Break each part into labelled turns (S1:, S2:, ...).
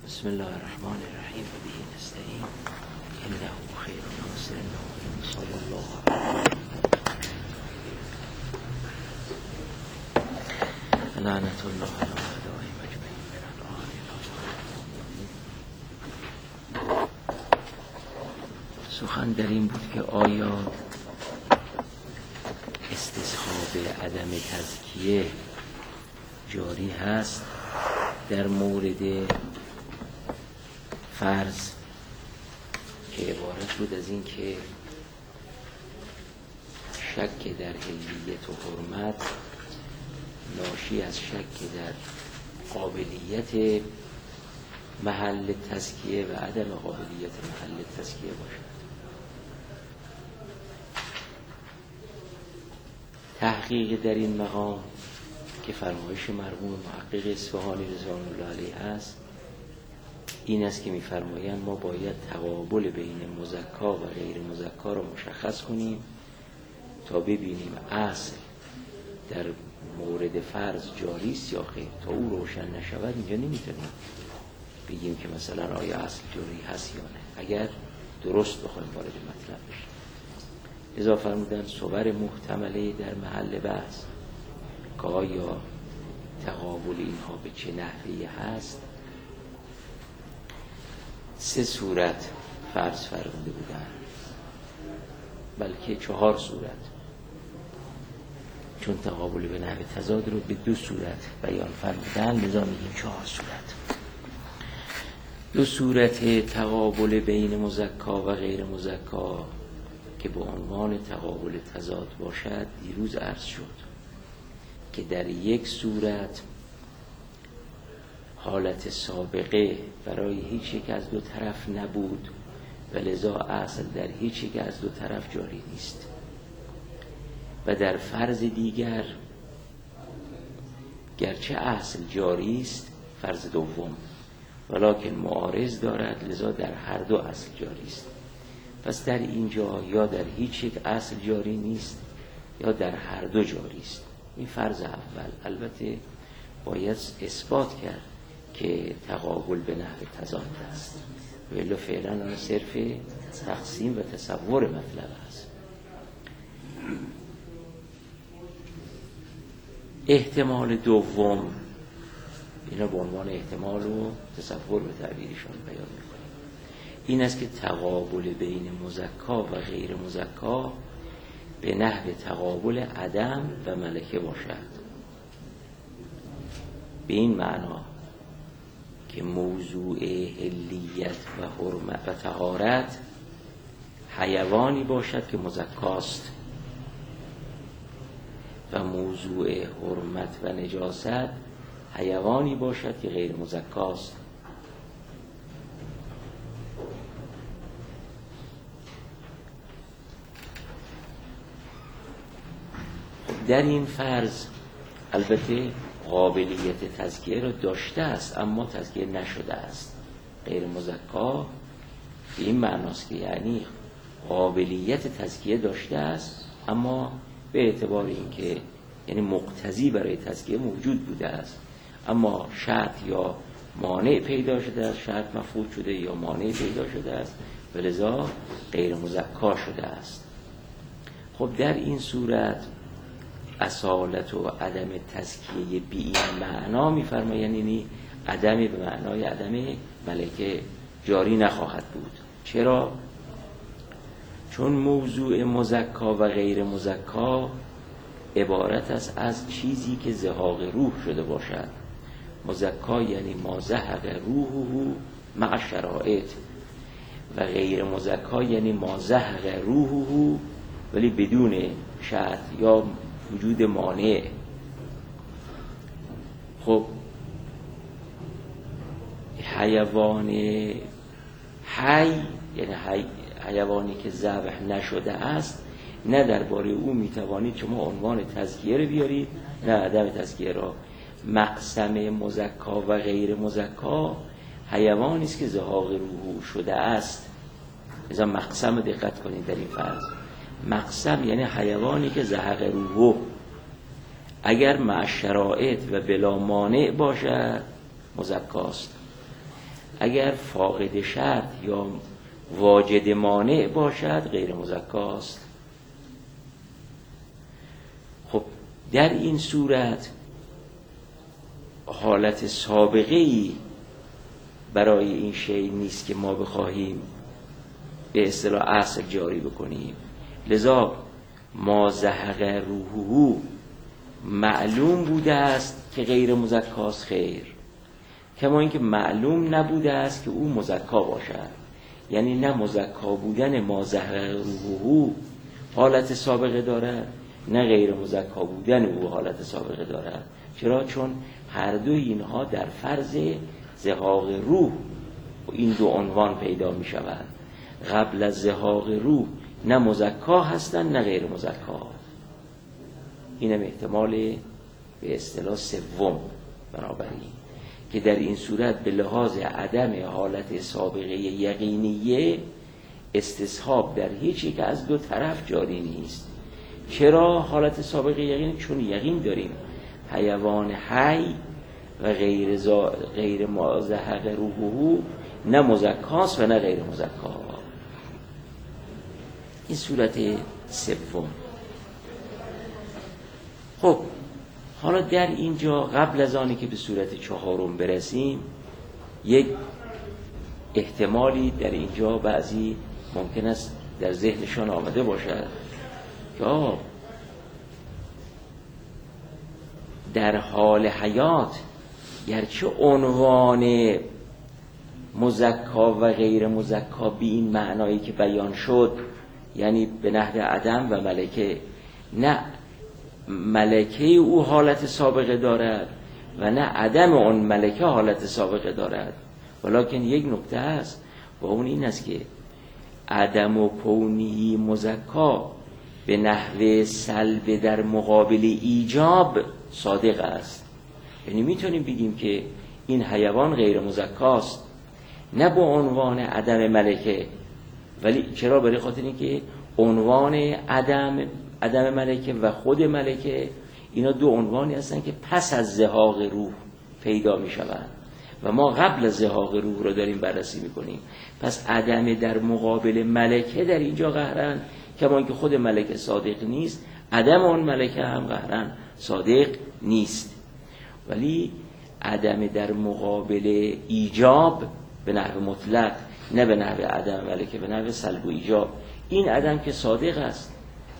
S1: بسم الله الرحمن الرحیم و به نستعین انه خیر ناصر صلی الله علیه لعنت الله علی اعدائهم اجمعین من الآن الی سخن در این بود که آیا استصحاب عدم تزکیه جاری هست در مورد فرض که عبارت بود از این که شک در حلیت و حرمت ناشی از شک در قابلیت محل تزکیه و عدم قابلیت محل تزکیه باشد. تحقیق در این مقام که فرمایش مرحوم محقق اصفهانی رضوان الله علیه است این است که می‌فرمایند ما باید تقابل بین مزکا و غیر مزکا را مشخص کنیم تا ببینیم اصل در مورد فرض جاری است یا خیر. تا او روشن نشود اینجا نمیتونیم بگیم که مثلا آیا اصل جاری هست یا نه، اگر درست بخوایم وارد مطلب بشیم. لذا فرمودن صور محتمله در محل بحث که آیا تقابل اینها به چه نحوی هست، سه صورت فرض فرموده بودن، بلکه 4 صورت، چون تقابل به نحو تضاد رو به 2 صورت بیان فرمودن لذا میگیم 4 صورت. 2 صورت تقابل بین مزکا و غیر مزکا که به عنوان تقابل تضاد باشد دیروز عرض شد که در یک صورت حالت سابقه برای هیچ یک از 2 طرف نبود و لذا اصل در هیچ یک از 2 طرف جاری نیست، و در فرض دیگر گرچه اصل جاری است فرض دوم ولکن معارض دارد لذا در هر 2 اصل جاری است. پس در اینجا یا در هیچ یک اصل جاری نیست یا در هر 2 جاری است. این فرض اول. البته باید اثبات کرد که تقابل به نحو تضاد است، ولی فعلا آن صرف تقسیم و تصور مطلب است. احتمال دوم اینا به عنوان احتمال و تصور به تعبیرشان بیان می‌کنیم، این است که تقابل بین مزکا و غیر مزکا به نحو تقابل عدم و ملکه باشد. به این معنا که موضوع حلیت و حرمت و طهارت حیوانی باشد که مزکاست و موضوع حرمت و نجاست حیوانی باشد که غیر مزکاست. در این فرض البته قابلیت تزکیه را داشته است اما تزکیه نشده است. غیر مزکا به این معناست که یعنی قابلیت تزکیه داشته است اما به اعتبار اینکه یعنی مقتضی برای تزکیه موجود بوده است اما شرط یا مانع پیدا شده است، شرط مفقود شده یا مانع پیدا شده است و لذا غیر مزکا شده است. خب در این صورت اصالت و عدم تزکیه به این معنا می‌فرمایند یعنی عدم به معنای عدم ملکه جاری نخواهد بود. چرا؟ چون موضوع مزکا و غیر مزکا عبارت است از چیزی که زهاق روح شده باشد. مزکا یعنی ما زهق روحه مع شرائط و غیر مزکا یعنی ما زهق روحه ولی بدون شرط یا وجود مانع. خب حیوان حی یعنی حیوانی که ذبح نشده است نه درباره او میتوانید شما عنوان تزکیه رو بیارید نه عدم تزکیه را. مقسم مزکا و غیر مزکا حیوانی است که زهاق روح شده است. لذا مقسم دقت کنید در این فرض. مقسم یعنی حیوانی که زهق روح اگر مع شرائط و بلا مانع باشد مزکاست، اگر فاقد شرط یا واجد مانع باشد غیر مزکاست. خب در این صورت حالت سابقه‌ای برای این شیء نیست که ما بخواهیم به اصطلاح اصل جاری بکنیم. لذا ما زهق روحه معلوم بوده است که غیر مزکاست خیر، کما اینکه معلوم نبوده است که او مزکا باشد. یعنی نه مزکا بودن ما زهق روحه حالت سابقه دارد، نه غیر مزکا بودن او حالت سابقه دارد. چرا؟ چون هر دو اینها در فرض زهاق روح این دو عنوان پیدا می شود. قبل از زهاق روح نه مزکا هستند نه غیر مزکا. اینم احتمال به اصطلاح سوم. بنابراین که در این صورت به لحاظ عدم حالت سابقه یقینیه استصحاب در هیچ یک از دو طرف جاری نیست. چرا حالت سابقه یقین؟ چون یقین داریم حیوان حی و غیر مزهق روحه نه مزکاست و نه غیر مزکا. این صورت سوم. خب حالا در اینجا قبل از آنی که به صورت چهارم برسیم یک احتمالی در اینجا بعضی ممکن است در ذهنشان آمده باشد که در حال حیات گرچه عنوان مزکا و غیر مزکا به این معنایی که بیان شد، یعنی به نحو عدم و ملکه، نه ملکه او حالت سابقه دارد و نه عدم اون ملکه حالت سابقه دارد، ولکن یک نکته است و اون این است که عدم و کونی مزکا به نحو سلب در مقابل ایجاب صادق است. یعنی میتونیم بگیم که این حیوان غیر مزکاست نه به عنوان عدم ملکه، ولی چرا؟ برای خاطر اینکه عنوان عدم ملکه و خود ملکه اینا دو عنوانی هستن که پس از زهاق روح پیدا می شوند و ما قبل از زهاق روح رو داریم بررسی می کنیم. پس عدم در مقابل ملکه در اینجا قهرن، کما اینکه خود ملکه صادق نیست، عدم اون ملکه هم قهرن صادق نیست. ولی عدم در مقابل ایجاب به نحو مطلق، نه به نحو عدم ملکه، به نحو سلب و ایجاب، این عدم که صادق است.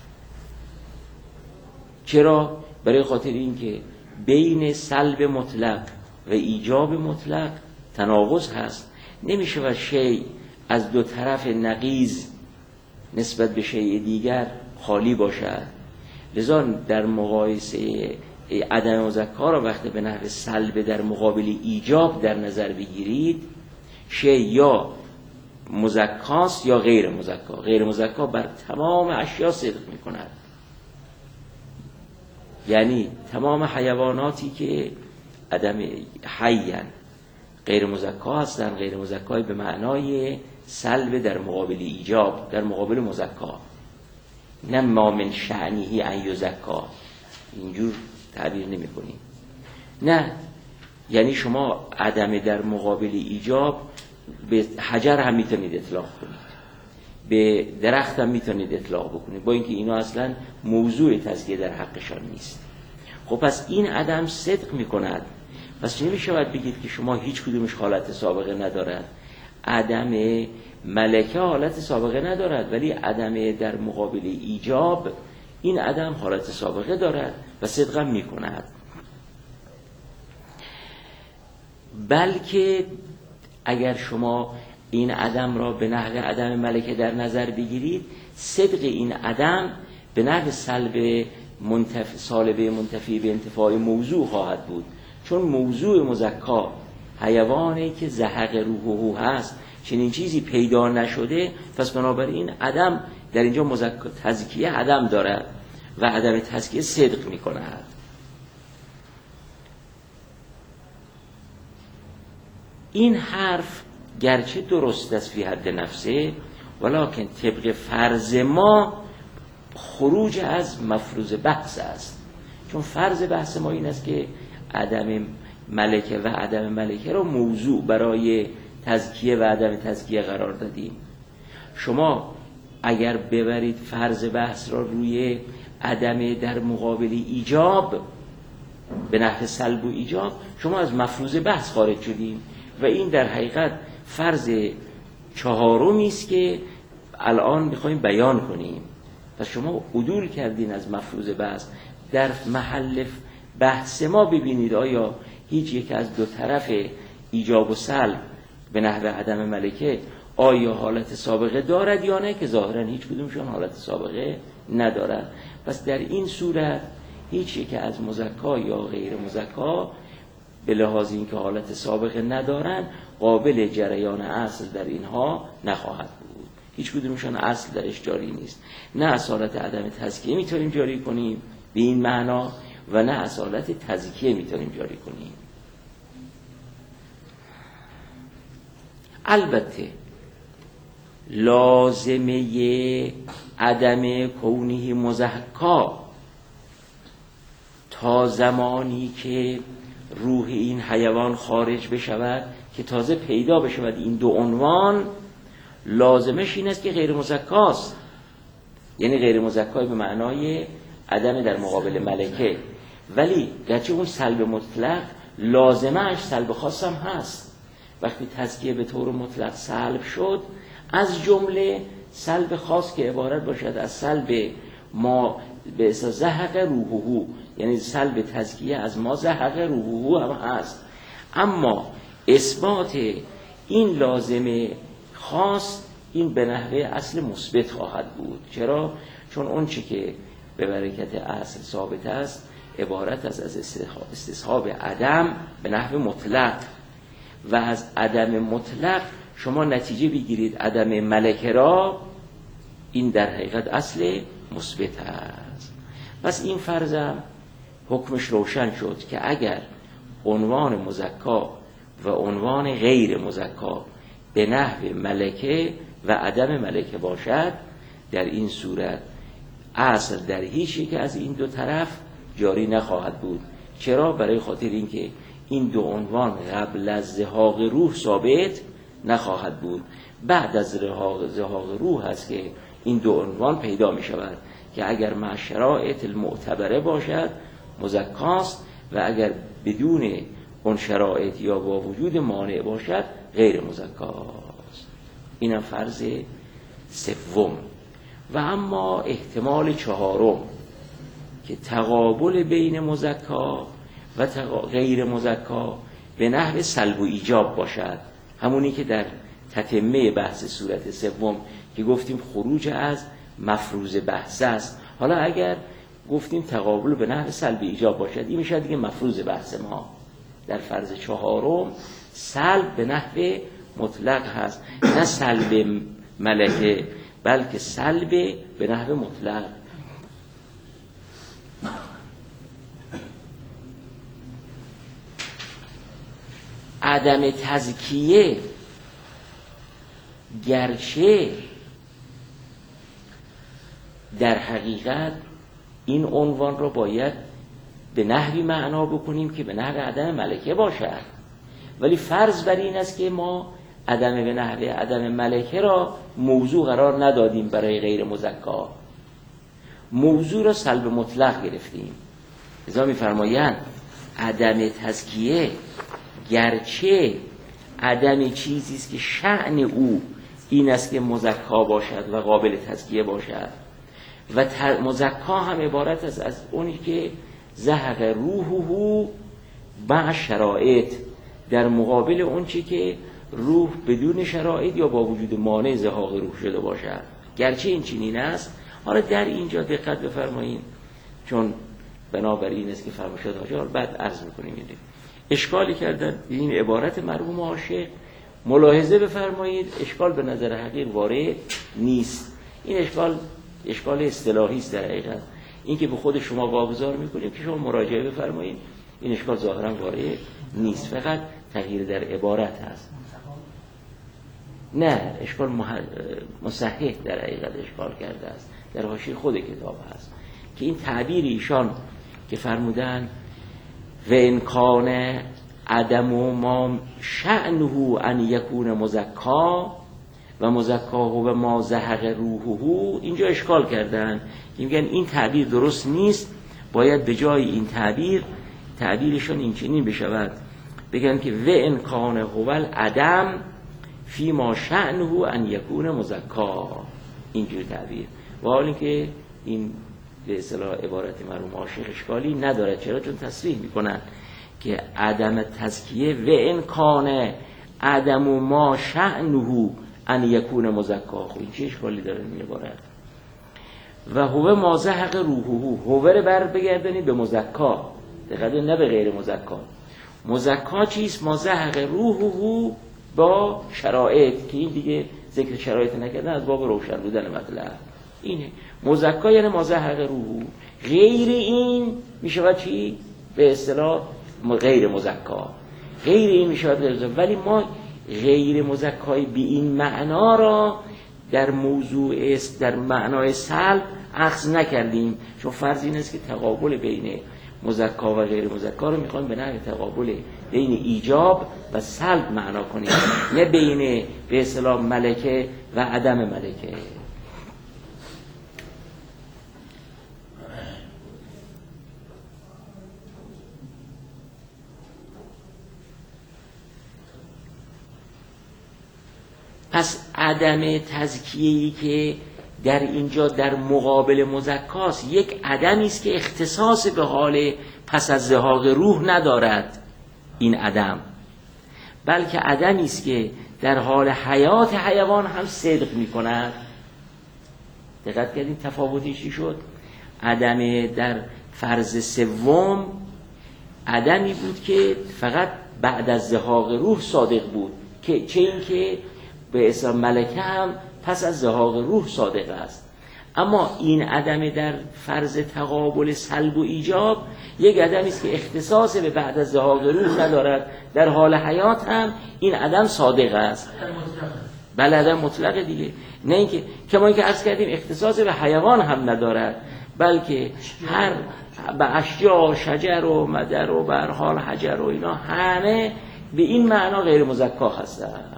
S1: چرا؟ برای خاطر این که بین سلب مطلق و ایجاب مطلق تناقض هست. نمیشه و شیء از دو طرف نقیض نسبت به شیء دیگر خالی باشد. لذا در مقایسه عدم مزکا را وقتی به نحو سلب در مقابل ایجاب در نظر بگیرید، شیء یا مزکاست یا غیر مزکا. غیر مزکا بر تمام اشیا صدق می کند. یعنی تمام حیواناتی که عدم حیان غیر مزکا هستند. غیر مزکای به معنای سلب در مقابل ایجاب، در مقابل مزکا، نه ما من شأنه ان یزکا، اینجور تعبیر نمی کنیم. نه، یعنی شما عدم در مقابل ایجاب به حجر هم میتونید اطلاق کنید، به درخت هم میتونید اطلاق بکنید، با اینکه اینا اصلا موضوع تزکیه در حقشان نیست. خب پس این عدم صدق میکند. پس نمیشود بگید که شما هیچ کدومش حالت سابقه ندارد. عدم ملکه حالت سابقه ندارد، ولی عدم در مقابل ایجاب این عدم حالت سابقه دارد و صدق میکند. بلکه اگر شما این عدم را به نحو عدم ملکه در نظر بگیرید، صدق این عدم به نحو سالبه منتفی به انتفاع موضوع خواهد بود. چون موضوع مزکا حیوانی که زهق روحه هست، چنین چیزی پیدا نشده، پس بنابراین عدم در اینجا مزکا تزکیه عدم دارد و عدم تزکیه صدق می کند. این حرف گرچه درست است فی حد نفسه، ولکن طبق فرض ما خروج از مفروض بحث است. چون فرض بحث ما این است که عدم ملکه و عدم ملکه را موضوع برای تزکیه و عدم تزکیه قرار دادیم. شما اگر ببرید فرض بحث را روی عدم در مقابل ایجاب به نحو سلب و ایجاب، شما از مفروض بحث خارج شدیم و این در حقیقت فرض چهارمی است که الان میخوایم بیان کنیم. پس شما عدول کردین از مفروض بحث. در محل بحث ما ببینید آیا هیچ یک از دو طرف ایجاب و سلب به نحو عدم ملکه آیا حالت سابقه دارد یا نه، که ظاهرا هیچ کدومشون حالت سابقه ندارد. پس در این صورت هیچ یک از مزکا یا غیر مزکا به لحاظ اینکه حالت سابقه ندارن قابل جریان اصل در اینها نخواهد بود. هیچ کدومشون اصل درش جاری نیست. نه اصالت عدم تزکیه میتونیم جاری کنیم به این معنا و نه اصالت تزکیه میتونیم جاری کنیم. البته لازمه عدم کونه مزکا تا زمانی که روح این حیوان خارج بشود که تازه پیدا بشود این دو عنوان، لازمش این است که غیر مزکاست. یعنی غیر مزکای به معنای عدم در مقابل ملکه، ولی گرچه اون سلب مطلق لازمش سلب خاص هم هست. وقتی تزکیه به طور مطلق سلب شد، از جمله سلب خاص که عبارت باشد از سلب ما به اساس زهق روحه، یعنی سلب تزکیه از ما زهق روحه هم هست. اما اثبات این لازمه خاص این به نحوه اصل مثبت خواهد بود. چرا؟ چون اون چی که به برکت اصل ثابت است عبارت است از استصحاب عدم به نحو مطلق و از عدم مطلق شما نتیجه بگیرید عدم ملکه را، این در حقیقت اصل مثبت است. پس این فرضم حکمش روشن شد که اگر عنوان مزکا و عنوان غیر مزکا به نحو ملکه و عدم ملکه باشد، در این صورت اصل در هیچ یک از این دو طرف جاری نخواهد بود. چرا؟ برای خاطر اینکه این دو عنوان قبل از زهاق روح ثابت نخواهد بود. بعد از زهاق روح هست که این دو عنوان پیدا می شود که اگر مع شرایط المعتبره باشد مزکاست و اگر بدون اون شرایط یا با وجود مانع باشد غیر مزکاست. اینم فرض سوم. و اما احتمال چهارم که تقابل بین مزکا و غیر مزکا به نحو سلب و ایجاب باشد، همونی که در تتمه بحث صورت سوم که گفتیم خروج از مفروض بحث است. حالا اگر گفتیم تقابل به نحو سلب ایجاب باشد، این میشه دیگه مفروض بحث ما. در فرض چهارم سلب به نحو مطلق هست، نه سلب ملکه بلکه سلب به نحو مطلق. عدم تزکیه گرچه در حقیقت این عنوان رو باید به نحوی معنا بکنیم که به نحو عدم ملکه باشد، ولی فرض بر این است که ما عدم به نحو عدم ملکه را موضوع قرار ندادیم برای غیر مزکا، موضوع را سلب مطلق گرفتیم. لذا می‌فرمایند عدم تزکیه گرچه عدم چیزی است که شأن او این است که مزکا باشد و قابل تزکیه باشد و مزکا هم عبارت است از اونی که زهق روحه مع شرایط، در مقابل اون چی که روح بدون شرایط یا با وجود مانع زهاق روح شده باشد. گرچه این چنین است. حالا در اینجا دقت بفرمایید، چون بنابراین است که فرماشد حاجی بعد عرض میکنیم این اشکالی کردن این عبارت مرحوم عاشق. ملاحظه بفرمایید اشکال به نظر حقیق وارد نیست. این اشکال اصطلاحی است در حقیقت. این که به خود شما واگذار میکنیم که شما مراجعه بفرمایید، این اشکال ظاهرا وارد نیست، فقط تغییر در عبارت هست. نه، اشکال مصحح در حقیقت اشکال کرده است، در حاشیه خود کتاب هست که این تعبیر ایشان که فرمودن و ان کان عدم ما شأنه ان یکون مزکا و مزکاه و ما زهق روحه، اینجا اشکال کردن که میگن این تعبیر درست نیست، باید به جای این تعبیرشون این چنین بشود، بگن که و ان کان هو العدم فی ما شأنه ان یکون مزکا، اینجور تعبیر. و حال اینکه این به اصطلاح عبارت مرحوم عاشق اشکالی نداره. چرا؟ چون تصریح میکنن که عدم تزکیه و ان کان عدم ما شأنه ان یکون مزکا، خب این چه اشکالی داره این عبارت؟ و هو ما زهق روحه، هو رو بر بگردنید به مزکا، دقیقاً نه به غیر مزکا. مزکا چیست؟ ما زهق روحه با شرایط، که این دیگه ذکر شرایط نکردن، از باب روشن بودن مطلب اینه. مزکا یعنی ما زهق روحه، غیر این میشود چی؟ به اصطلاح غیر مزکا. غیر این میشود، ولی ما غیر مزکای به این معنا را در موضوع در معنای سلب اخذ نکردیم، چون فرض این است که تقابل بین مزکا و غیر مزکا رو میخوایم به نحو تقابل بین ایجاب و سلب معنا کنیم، نه بین به اصطلاح ملکه و عدم ملکه. پس عدم تزکیه‌ای که در اینجا در مقابل مزکاست، یک عدمی است که اختصاص به حال پس از زهاق روح ندارد این عدم، بلکه عدمی است که در حال حیات حیوان هم صدق می‌کند. دقت کردین تفاوتش چی شد؟ عدم در فرض سوم عدمی بود که فقط بعد از زهاق روح صادق بود، که چه این که به اصطلاح ملکه هم پس از زهاق روح صادق است. اما این عدم در فرض تقابل سلب و ایجاب یک عدمی است که اختصاص به بعد از زهاق روح ندارد، در حال حیات هم این عدم صادق است. بله عدم مطلق دیگه، نه اینکه کما اینکه عرض کردیم اختصاص به حیوان هم ندارد، بلکه هر به اشجار شجر و مدر و به هر حال حجر و اینا همه به این معنا غیر مزکا هستند.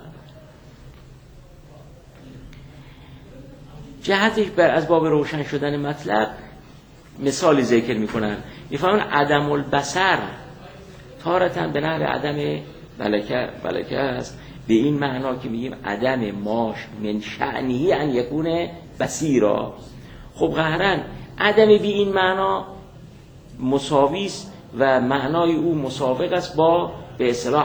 S1: جهتش بر از باب روشن شدن مطلب مثالی ذکر میکنن، میفهمن عدم البصر تارتاً به نحو عدم ملکه است، به این معنا که میگیم عدم ماش من شأنه ان یکون بصیرا. خب قهرن عدم به این معنا مساوی است و معنای او مسابق است با به اصطلاح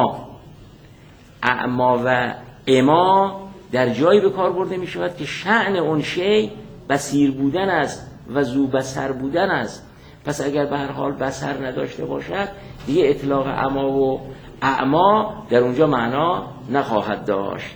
S1: اعما و اما در جایی به کار برده می شود که شأن اون شی بصیر بودن است و ذو بصر بودن است. پس اگر به هر حال بصر نداشته باشد دیگه اطلاق اما و اعما در اونجا معنا نخواهد داشت.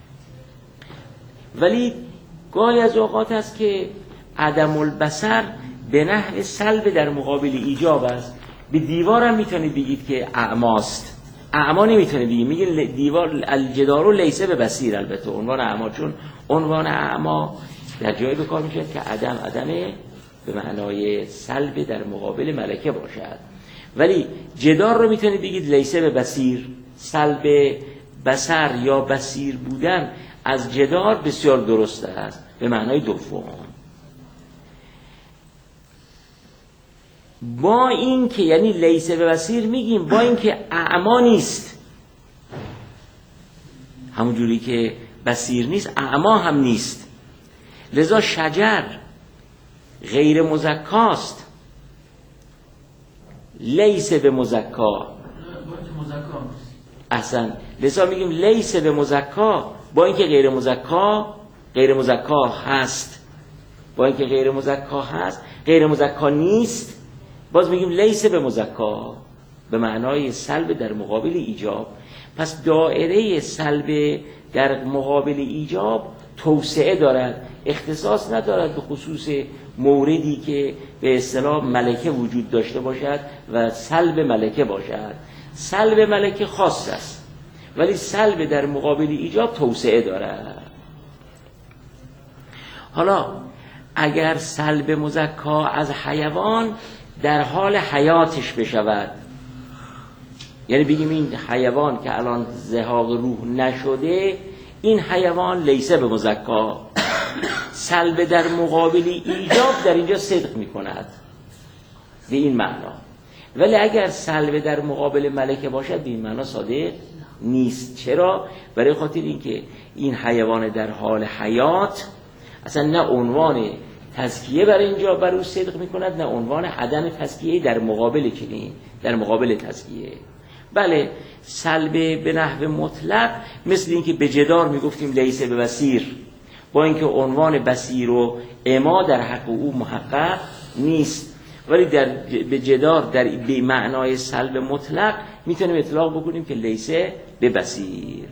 S1: ولی گاهی از اوقات است که عدم البصر به نحو سلب در مقابل ایجاب است. به دیوار هم میتونید بگید که اعماست، اعما نمیتونه بگید، میگه دیوار الجدار لیس به بصیر، البته عنوان اعما، چون عنوان اعما در جایی به کار میشه که عدم به معنای سلب در مقابل ملکه باشد. ولی جدار رو میتونید بگید لیس به بصیر، سلب بصر یا بصیر بودن از جدار بسیار درست است به معنای دوم. با این که یعنی لیس به بصیر میگیم، با این که اعما نیست، همون جوری که بصیر نیست اعما هم نیست، لذا شجر غیر مزکاست، لیس به مزکا. احسن، لذا میگیم لیس به مزکا، با اینکه غیر مزکا هست، با اینکه غیر مزکا نیست، باز میگیم لیس به مزکا به معنای سلب در مقابل ایجاب. پس دایره سلب در مقابل ایجاب توسعه دارد، اختصاص ندارد به خصوص موردی که به اصطلاح ملکه وجود داشته باشد و سلب ملکه باشد. سلب ملکه خاص است ولی سلب در مقابل ایجاب توسعه دارد. حالا اگر سلب مزکا از حیوان در حال حیاتش بشود، یعنی بگیم این حیوان که الان زهاق روح نشده، این حیوان لیسه به مزکا، سلب در مقابل ایجاب در اینجا صدق می کند به این معنا. ولی اگر سلب در مقابل ملکه باشد به این معنا صادق نیست. چرا؟ برای خاطر اینکه این حیوان در حال حیات اصلا نه عنوان تزکیه بر اینجا بر او صدق می کند، نه عنوان عدم تزکیه در مقابل چنین، در مقابل تزکیه. بله سلب به نحو مطلق مثل اینکه به جدار میگفتیم لیسه به بصیر، با اینکه عنوان بصیر و اما در حق او محقق نیست، ولی به جدار در به معنای سلب مطلق میتونیم اطلاق بکنیم که لیسه به بصیر.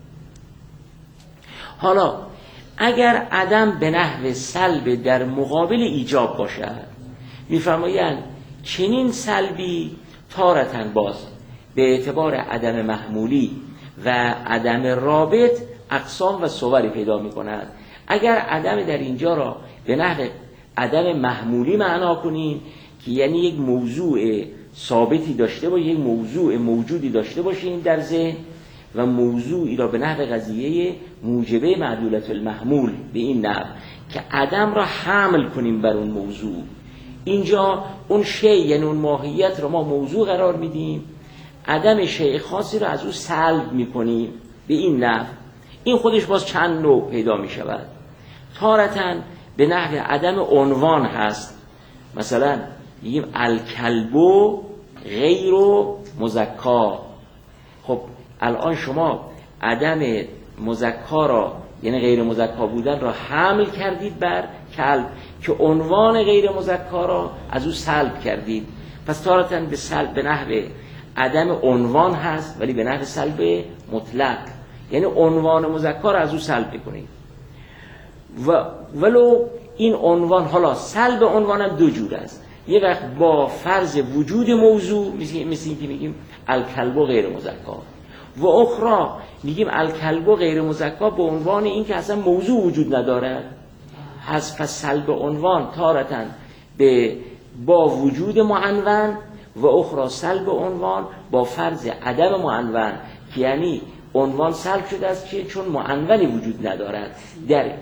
S1: حالا اگر عدم به نحو سلب در مقابل ایجاب باشد، میفرمایند چنین سلبی تارتن باز به اعتبار عدم محمولی و عدم رابط اقسام و صوری پیدا می کند. اگر عدم در اینجا را به نحو عدم محمولی معنا کنیم که یعنی یک موضوع ثابتی داشته باشه، یک موضوع موجودی داشته باشیم در ذهن و موضوعی را به نحو قضیه موجبه معدولت المحمول به این نحو که عدم را حمل کنیم بر اون موضوع، اینجا اون شیء یعنی اون ماهیت را ما موضوع قرار میدیم، عدم شیء خاصی را از او سلب میکنیم به این نحو. این خودش باز چند نوع پیدا میشود. تارتاً به نحو عدم عنوان هست، مثلا میگیم الکلبو غیر مزکا. خب الان شما عدم مزکا را یعنی غیر مزکا بودن را حمل کردید بر کلب که عنوان غیر مزکا را از او سلب کردید. پس تارتاً به سلب به نحو عدم عنوان هست ولی به نحو سلب مطلق، یعنی عنوان مزکا را از او سلب کنید. و ولو این عنوان، حالا سلب عنوان هم دو جور است، یه وقت با فرض وجود موضوع مثل اینکه میگیم الکلبو غیر مزکا، و اخرى میگیم الکلبو غیر مزکا به عنوان این که اصلا موضوع وجود ندارد. پس سلب عنوان تارتاً با وجود معنون و اخرى سلب عنوان با فرض عدم معنون که یعنی عنوان سلب شده است که چون معنونی وجود ندارد. در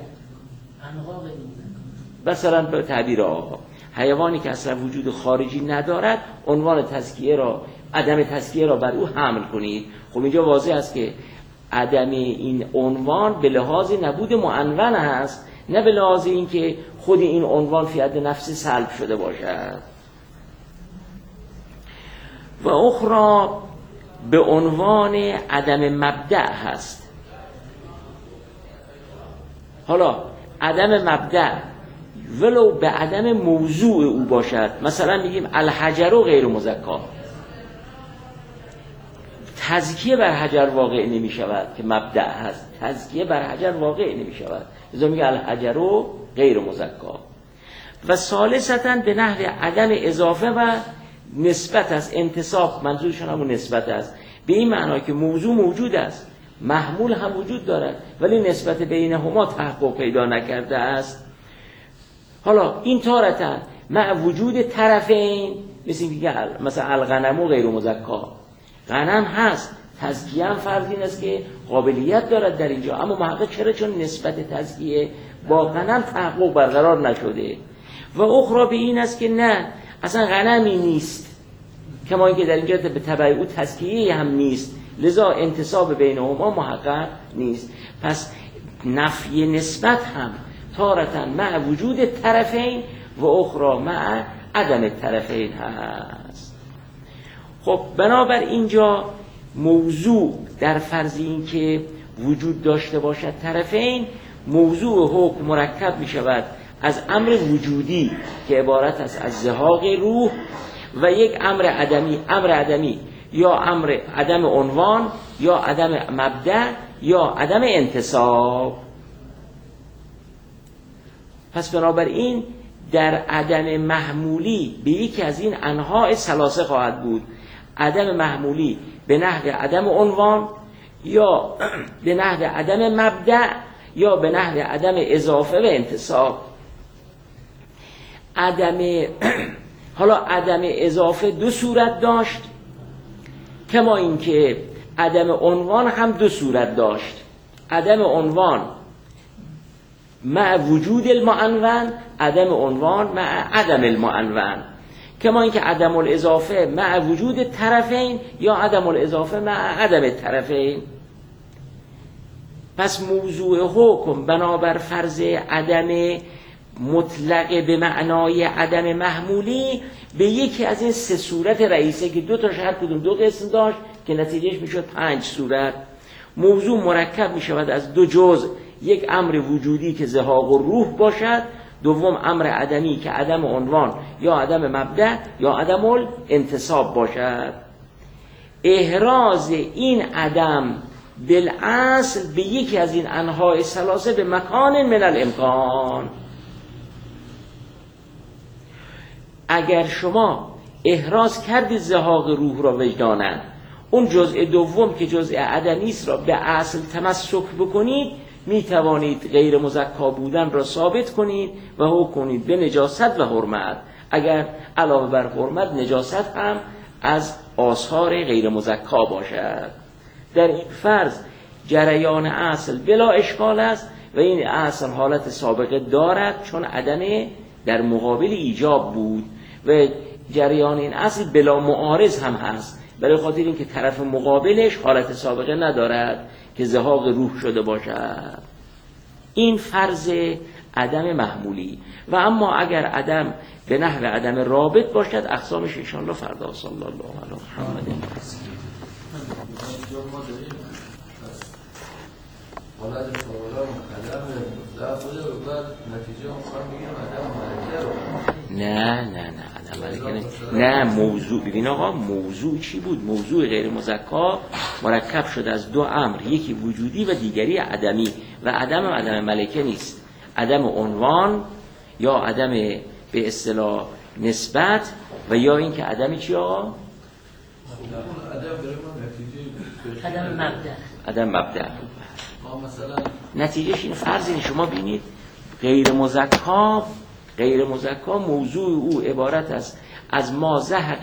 S1: مثلا به تعبیر آقا حیوانی که اصلا وجود خارجی ندارد عنوان تزکیه را عدم تزکیه را بر او حمل کنید. خب اینجا واضح است که عدم این عنوان به لحاظ نبود معنون است، نه به لحاظ این که خود این عنوان فی حد نفس سلب شده باشد. و اخرى به عنوان عدم مبدأ هست. حالا عدم مبدأ ولو به عدم موضوع او باشد، مثلا میگیم الحجر غیر مزکا، تزکیه بر حجر واقع نمی شود که مبدأ هست، تزکیه بر حجر واقع نمی شود، لذا میگه الحجر غیر مزکا. و ثالثاً به نحو عدم اضافه و نسبت است. انتصاب منظورشون همون نسبت است، به این معنا که موضوع موجود است، محمول هم وجود دارد ولی نسبت بینهما تحقق پیدا نکرده است. حالا این تارتاً مع وجود طرفین، مثل الغنم غیر مزکا، غنم هست، تزکیه هم فرض این است که قابلیت دارد در اینجا، اما محقق چون نسبت تزکیه با غنم تحقق برقرار نشده. و اخرى به این است که نه اصلا غنمی نیست، کما اینکه در اینجا به تبع او تزکیه هم نیست، لذا انتصاب بینهما محقق نیست. پس نفی نسبت هم تارتاً مع وجود طرفین و اخرى مع عدم طرفین هست. خب بنابر اینجا موضوع در فرض این که وجود داشته باشد طرفین، موضوع حکم مرکب می شود از امر وجودی که عبارت است از زهاق روح و یک امر عدمی یا امر عدم عنوان یا عدم مبدأ یا عدم انتصاب. پس بنابراین در عدم محمولی به یکی از این انواع ثلاثه خواهد بود: عدم محمولی به نحو عدم عنوان یا به نحو عدم مبدأ یا به نحو عدم اضافه و انتصاب. حالا عدم اضافه دو صورت داشت. کما اینکه عدم عنوان هم دو صورت داشت، عدم عنوان مع وجود المعنون، عدم عنوان مع عدم المعنون. کما اینکه عدم الاضافه مع وجود طرفین یا عدم الاضافه مع عدم الطرفین. پس موضوع حکم بنابر فرض عدم مطلق به معنای عدم محمولی به یکی از این سه صورت رئیسه که دو تا هر کدوم دو قسم داشت که نتیجهش میشد 5 صورت. موضوع مرکب میشود از دو جزء، یک امر وجودی که زهاق و روح باشد، دوم امر عدمی که عدم عنوان یا عدم مبدأ یا عدم الانتصاب باشد. احراز این عدم بالاصل به یکی از این انواع ثلاثه به مکان من الامکان. اگر شما احراز کردید زهاق روح را وجدانن، اون جزء دوم که جزء عدمی است را به اصل تمسک بکنید، می توانید غیر مزکا بودن را ثابت کنید و حکم کنید به نجاست و حرمت. اگر علاوه بر حرمت نجاست هم از آثار غیر مزکا باشد. در این فرض جریان اصل بلا اشکال است و این اصل حالت سابقه دارد چون عدم در مقابل ایجاب بود و جریان این اصل بلا معارض هم هست، برای خاطر اینکه طرف مقابلش حالت سابقه ندارد که زهاق روح شده باشد. این فرض عدم محمولی. و اما اگر عدم به نحو عدم رابط باشد اقسامش انشاءالله فردا. صلی الله علی محمد.
S2: حالت فعلا عدم مطلق بوده و بعد نتیجه آخر میگیم عدم ملکه رو.
S1: نه عدم ملکه نه. موضوع ببین آقا، موضوع چی بود؟ موضوع غیر مزکا مرکب شده از دو امر، یکی وجودی و دیگری عدمی و عدم ملکه نیست. عدم عنوان یا عدم به اصطلاح نسبت و یا این که عدم چی آقا؟ عدم مبدأ. نتیجهش این فرض این شما بینید غیر مزکا موضوع او عبارت است از ما زهق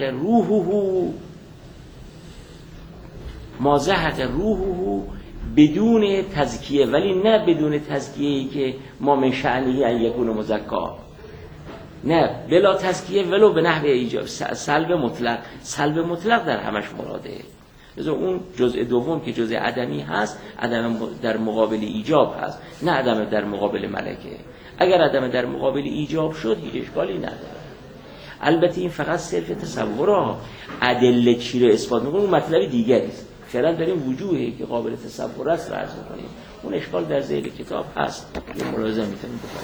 S1: روحه بدون تزکیه، ولی نه بدون تزکیه‌ای که ما من شأنه ان یکون مزکا، نه بلا تزکیه ولو به نحو ایجاب. سلب مطلق در همش مراده. لذا اون جزء دوم که جزء عدمی هست عدم در مقابل ایجاب هست، نه عدم در مقابل ملکه. اگر عدم در مقابل ایجاب شد هیچ اشکالی نداره. البته این فقط صرف تصوره، ادله چی رو اثبات میکنه اون مطلب دیگری است. فعلا داریم وجوهی که قابل تصور است رو عرض می‌کنیم. اون اشکال در ذیل کتاب هست، یه ملاحظه میتونیم بکنیم.